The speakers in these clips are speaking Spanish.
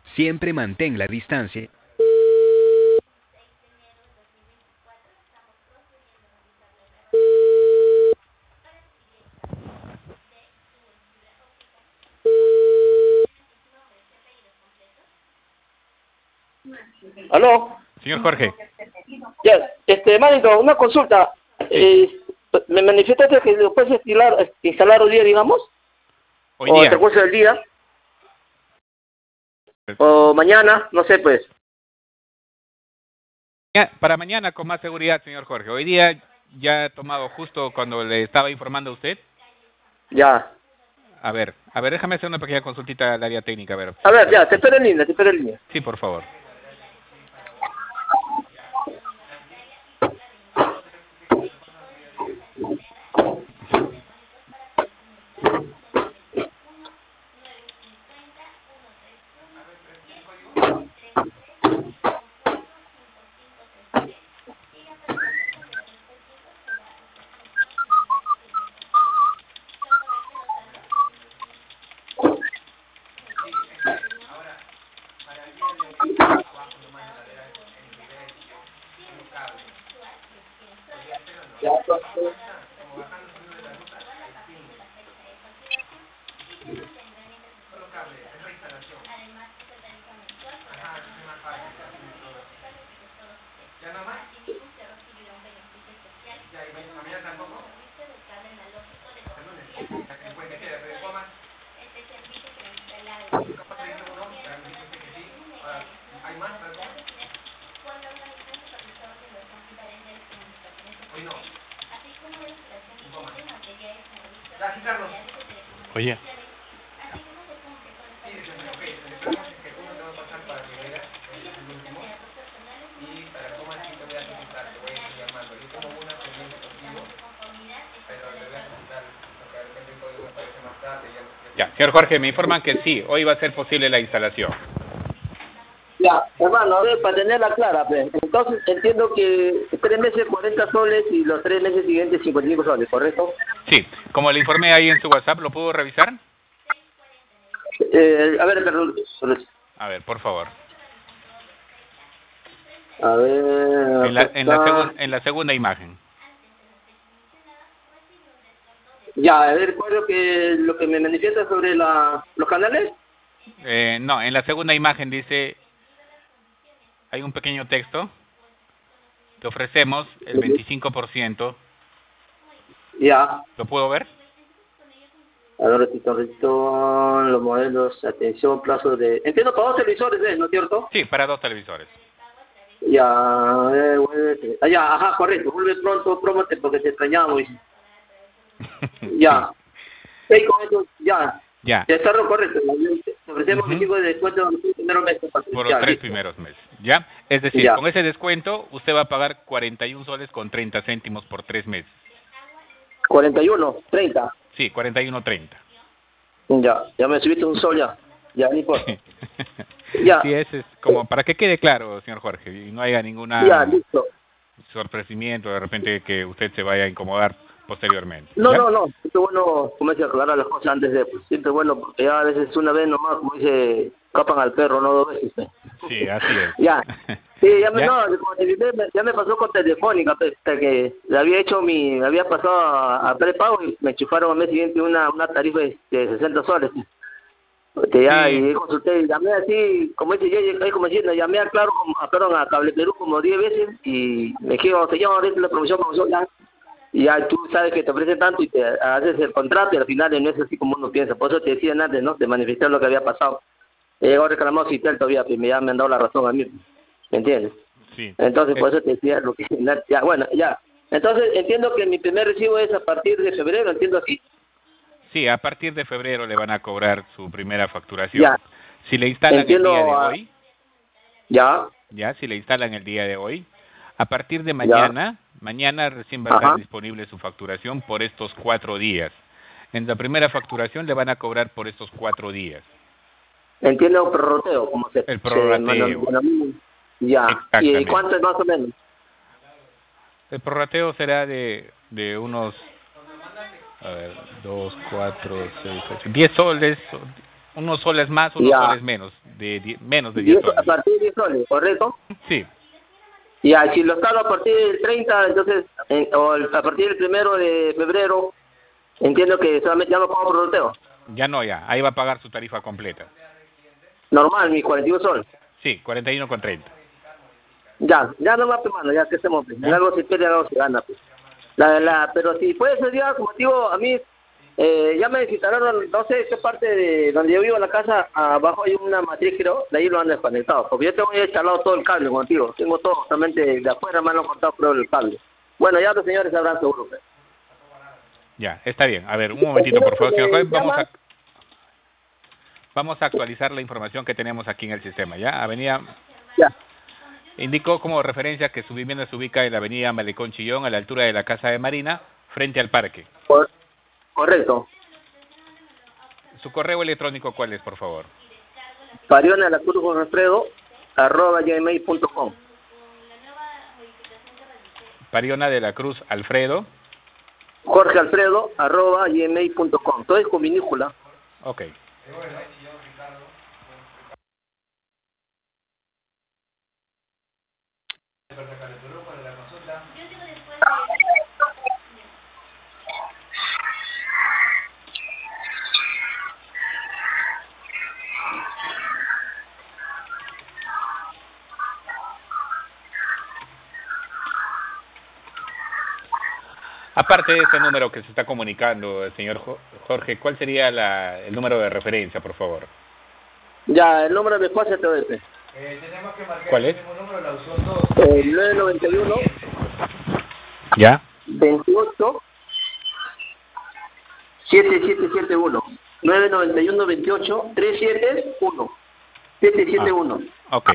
Siempre mantén la distancia. ¿Aló? Señor Jorge. Ya, manito, una consulta. ¿Me manifestaste que lo puedes instalar hoy día, digamos? Hoy ¿O día. entre curso del día? ¿O mañana? No sé, pues. Para mañana con más seguridad, señor Jorge. Hoy día ya he tomado justo cuando le estaba informando a usted. Ya. A ver, déjame hacer una pequeña consultita al área técnica, a ver. A ver, ya, te espero en línea. Sí, por favor. Oye. Ya, señor Jorge, me informan que sí, hoy va a ser posible la instalación. Ya, hermano, a ver, para tenerla clara, pues. Entonces entiendo que 3 meses 40 soles y los 3 meses siguientes 55 soles, ¿correcto? Sí, como le informé ahí en su WhatsApp, ¿lo pudo revisar? A ver, perdón. A ver, por favor. A ver, En la segunda imagen. Ya, a ver, ¿cuál es lo que me manifiesta sobre los canales? No, en la segunda imagen dice, hay un pequeño texto, te ofrecemos el 25%. Ya. ¿Lo puedo ver? A ver, ratito, los modelos, atención, plazo de... Entiendo, para 2 televisores, ¿no es cierto? Sí, para 2 televisores. Ya, ya, ajá, correcto, vuelve pronto, promote porque te extrañamos. Ya. Sí, con eso, ya. Ya. Ya está lo correcto. Te ofrecemos 25 de descuento en los primeros meses. Por los 3 primeros meses, ¿ya? Es decir, Ya. con ese descuento usted va a pagar 41 soles con 30 céntimos por 3 meses. 41, 30. Sí, 41.30. Ya me subiste un sol ya. Ya, ni importa. Ya. Sí, ese es como para que quede claro, señor Jorge, y no haya ninguna Ya, listo. sorpresimiento de repente que usted se vaya a incomodar posteriormente. No, ¿ya? no. Es bueno comerse a aclarar las cosas antes de... Pues, siempre es bueno, porque ya a veces una vez nomás, como dice, capan al perro, no 2 veces. Pues. Sí, así es. Ya. Sí, ¿Ya? No, como te dije, ya me pasó con Telefónica, pues, que le había pasado a prepago y me chuparon al mes siguiente una tarifa de 60 soles. Porque ya, Sí. y consulté, llamé así, como dice yo, como diciendo, llamé a Claro, a Cable Perú como 10 veces y me dijeron, se llama ahorita la promoción, ya. Y ya tú sabes que te ofrecen tanto y te haces el contrato y al final no es así como uno piensa. Por eso te decía antes, ¿no? De manifestar lo que había pasado. He llegado reclamado Citel todavía, pues ya me han dado la razón a mí. ¿Me entiendes? Sí. Entonces, por eso te decía lo que... Ya, bueno, ya. Entonces, entiendo que mi primer recibo es a partir de febrero, entiendo así. Sí, a partir de febrero le van a cobrar su primera facturación. Ya. Si le instalan Entiendo, el día de hoy, ya, si le instalan el día de hoy, a partir de ya. mañana recién va a estar disponible su facturación por estos 4 días. En la primera facturación le van a cobrar por estos 4 días. Entiendo el prorroteo, como se... El prorrateo. Ya. ¿Y Exactamente. cuánto es más o menos? El prorrateo será de unos, 2, 4, 6, 8, 10 soles, Unos soles más, unos Ya. soles menos, menos de 10 A soles. partir de 10 soles, ¿correcto? Sí, Ya, si lo cargo a partir del 30, entonces, a partir del 1 de febrero, entiendo que solamente ya no pago por sorteo. ya no, ya. Ahí va a pagar su tarifa completa. Normal, mis 41 soles. Sí, 41,30. Ya no más, mano, ya que estemos, pues. ¿Ya? Algo se pierde, algo se gana, pues. Pero si puede ser ya, como digo, a mí, ya me desinstalaron, no sé qué parte de donde yo vivo en la casa, abajo hay una matriz, creo, de ahí lo han desconectado, porque yo tengo ya instalado todo el cable, como digo, tengo todo totalmente de afuera, me han cortado por el cable. Bueno, ya los señores sabrán seguro, pues. Ya, está bien. A ver, un momentito, por favor, señor juez. Llama. Vamos a actualizar la información que tenemos aquí en el sistema, ¿ya? Avenida... Ya, Indicó como referencia que su vivienda se ubica en la avenida Malecón Chillón, a la altura de la Casa de Marina, frente al parque. correcto. ¿Su correo electrónico cuál es, por favor? parionalacruzconalfredo@gmail.com. Pariona de la Cruz Alfredo. jorgealfredo@gmail.com. Todo es con minúscula. Ok. Aparte de este número que se está comunicando, el señor Jorge, ¿cuál sería el número de referencia, por favor? Ya, el número de mi esposa te doy. Tenemos que marcar ¿Cuál el es? mismo número, la opción 2. 991 ¿Ya? 28 7771. 991 28 371 771. Ok.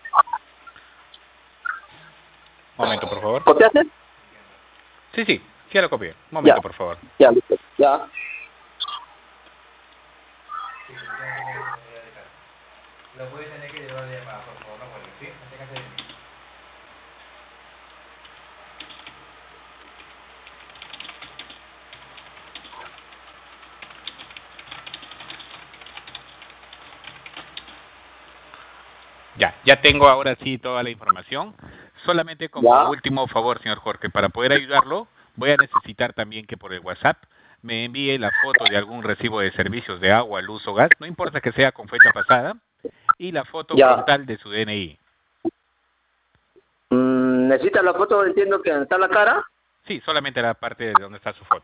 Momento, por favor. ¿Copiaste? Sí, sí, ya lo copié. Momento, Ya. por favor. Ya, listo. Ya. Lo puede tener que llevar de llamada, por favor, no vuelve, ¿sí? Manténgase de mí. Ya tengo ahora sí toda la información. Solamente como Ya. último favor, señor Jorge, para poder ayudarlo, voy a necesitar también que por el WhatsApp me envíe la foto de algún recibo de servicios de agua, luz o gas, no importa que sea con fecha pasada, y la foto Ya. frontal de su DNI. ¿Necesitas la foto? Entiendo que está la cara. Sí, solamente la parte de donde está su foto.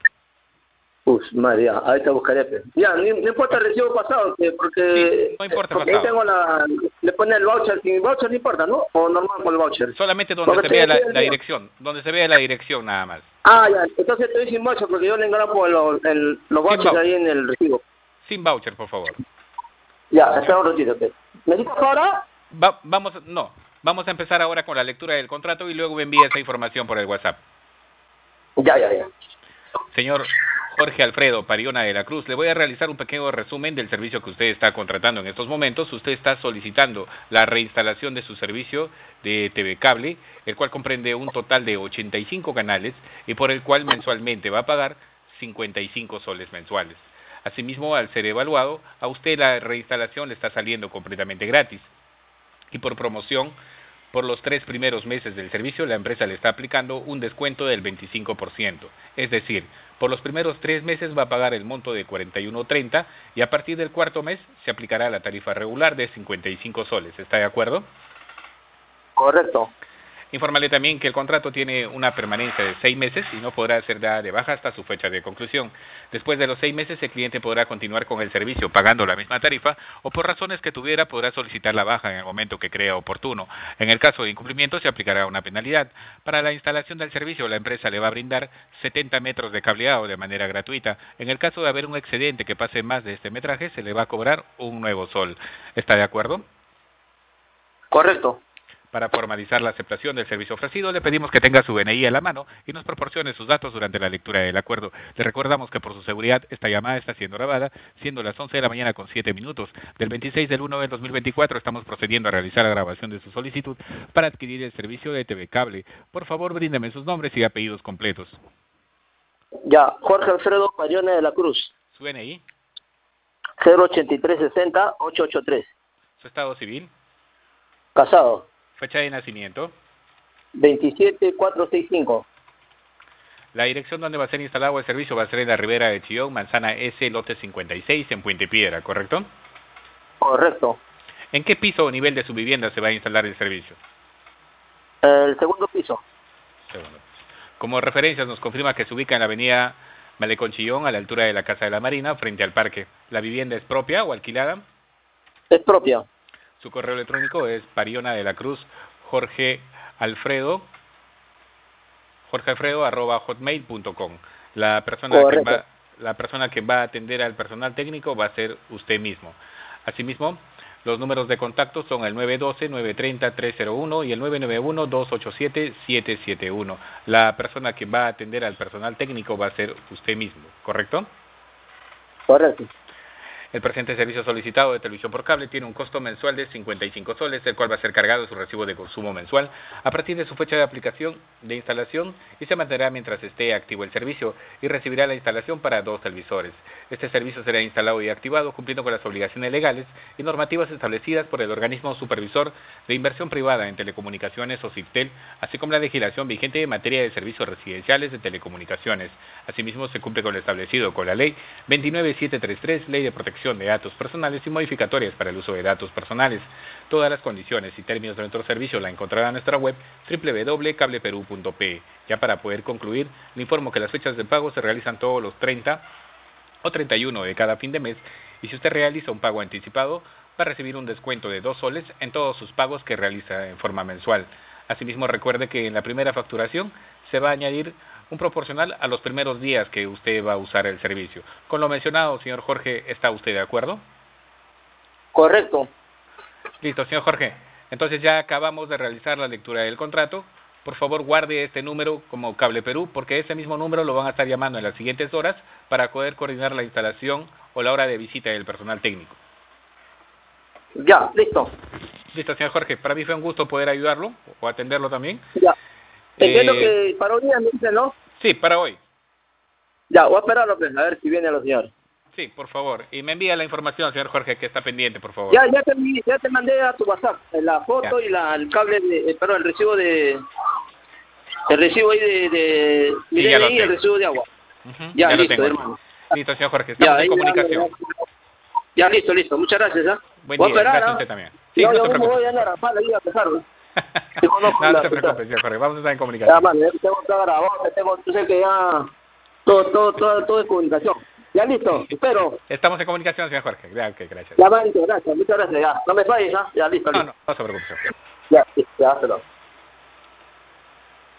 Madre, ya, ahorita buscaré. Pues. Ya, no importa el recibo pasado, porque, Sí, no importa porque ahí pasado. tengo le pone el voucher, sin voucher no importa, ¿no? O normal con el voucher. Solamente donde Porque se vea estoy- la dirección, donde se vea la dirección nada más. Ya, entonces estoy sin voucher porque yo le engramo los vouchers voucher. ahí en el recibo. Sin voucher, por favor. Ya, está un ratito. Pues. ¿Necesitas ahora? Vamos a empezar ahora con la lectura del contrato y luego me envía esa información por el WhatsApp. Ya. Señor Jorge Alfredo Pariona de la Cruz, le voy a realizar un pequeño resumen del servicio que usted está contratando en estos momentos. Usted está solicitando la reinstalación de su servicio de TV Cable, el cual comprende un total de 85 canales y por el cual mensualmente va a pagar 55 soles mensuales. Asimismo, al ser evaluado, a usted la reinstalación le está saliendo completamente gratis. Y por promoción, por los 3 primeros meses del servicio, la empresa le está aplicando un descuento del 25%. Es decir, por los primeros 3 meses va a pagar el monto de 41.30 y a partir del cuarto mes se aplicará la tarifa regular de 55 soles. ¿Está de acuerdo? Correcto. Infórmale también que el contrato tiene una permanencia de 6 meses y no podrá ser dada de baja hasta su fecha de conclusión. Después de los 6 meses, el cliente podrá continuar con el servicio pagando la misma tarifa o por razones que tuviera podrá solicitar la baja en el momento que crea oportuno. En el caso de incumplimiento se aplicará una penalidad. Para la instalación del servicio, la empresa le va a brindar 70 metros de cableado de manera gratuita. En el caso de haber un excedente que pase más de este metraje, se le va a cobrar un nuevo sol. ¿Está de acuerdo? Correcto. Para formalizar la aceptación del servicio ofrecido, le pedimos que tenga su DNI a la mano y nos proporcione sus datos durante la lectura del acuerdo. Le recordamos que por su seguridad esta llamada está siendo grabada, siendo las 11 de la mañana con 7 minutos. Del 26 del 1 del 2024 estamos procediendo a realizar la grabación de su solicitud para adquirir el servicio de TV Cable. Por favor, bríndeme sus nombres y apellidos completos. Ya, Jorge Alfredo Pariona de la Cruz. ¿Su DNI? 08360-883. Su estado civil, Casado. fecha de nacimiento, 27465. la dirección donde va a ser instalado el servicio va a ser en la Ribera de Chillón, Manzana S, lote 56, en Puente Piedra, ¿correcto? Correcto. ¿En qué piso o nivel de su vivienda se va a instalar el servicio? El segundo piso. Segundo. Como referencia, nos confirma que se ubica en la avenida Malecón Chillón, a la altura de la Casa de la Marina, frente al parque. ¿La vivienda es propia o alquilada? Es propia. Su correo electrónico es jorgealfredo@hotmail.com. La persona que va a atender al personal técnico va a ser usted mismo. Asimismo, los números de contacto son el 912-930-301 y el 991-287-771. La persona que va a atender al personal técnico va a ser usted mismo, ¿correcto? Correcto. El presente servicio solicitado de televisión por cable tiene un costo mensual de 55 soles, el cual va a ser cargado de su recibo de consumo mensual a partir de su fecha de aplicación de instalación y se mantendrá mientras esté activo el servicio y recibirá la instalación para 2 televisores. Este servicio será instalado y activado cumpliendo con las obligaciones legales y normativas establecidas por el organismo supervisor de inversión privada en telecomunicaciones o SITEL, así como la legislación vigente en materia de servicios residenciales de telecomunicaciones. Asimismo, se cumple con lo establecido con la Ley 29733, Ley de Protección de datos personales y modificatorias para el uso de datos personales. Todas las condiciones y términos de nuestro servicio la encontrará en nuestra web www.cableperu.pe. Ya para poder concluir, le informo que las fechas de pago se realizan todos los 30 o 31 de cada fin de mes y si usted realiza un pago anticipado va a recibir un descuento de 2 soles en todos sus pagos que realiza en forma mensual. Asimismo, recuerde que en la primera facturación se va a añadir un proporcional a los primeros días que usted va a usar el servicio. Con lo mencionado, señor Jorge, ¿está usted de acuerdo? Correcto. Listo, señor Jorge. Entonces ya acabamos de realizar la lectura del contrato. Por favor, guarde este número como Cable Perú, porque ese mismo número lo van a estar llamando en las siguientes horas para poder coordinar la instalación o la hora de visita del personal técnico. Ya, listo. Listo, señor Jorge. Para mí fue un gusto poder ayudarlo o atenderlo también. Ya. Entiendo que para hoy día me dicen, ¿no? Sí, para hoy. Ya, voy a esperarlo, pues, a ver si vienen los señores. Sí, por favor. Y me envía la información, señor Jorge, que está pendiente, por favor. Ya te mandé a tu WhatsApp la foto y el cable, perdón, el recibo ahí de Sí, ya lo y el tengo. recibo de agua. Ya lo listo, tengo. hermano. Listo, señor Jorge, estamos en comunicación. Ya, listo. Muchas gracias, ¿ah? Buen Voy a día, esperar, gracias a usted también. Sí, no yo se me voy preocupe. a andar a pala y a pesar, ¿no? No se preocupe, señor Jorge, vamos a estar en Ya, comunicación. mano, ya tengo todo grabado, yo sé que ya todo es comunicación. Ya, listo, espero. Estamos en comunicación, señor Jorge. Ok, gracias. Ya, manito, gracias, muchas gracias, ya. No me falles, ¿ah? Ya, listo. No se preocupe, señor. Ya, hasta luego.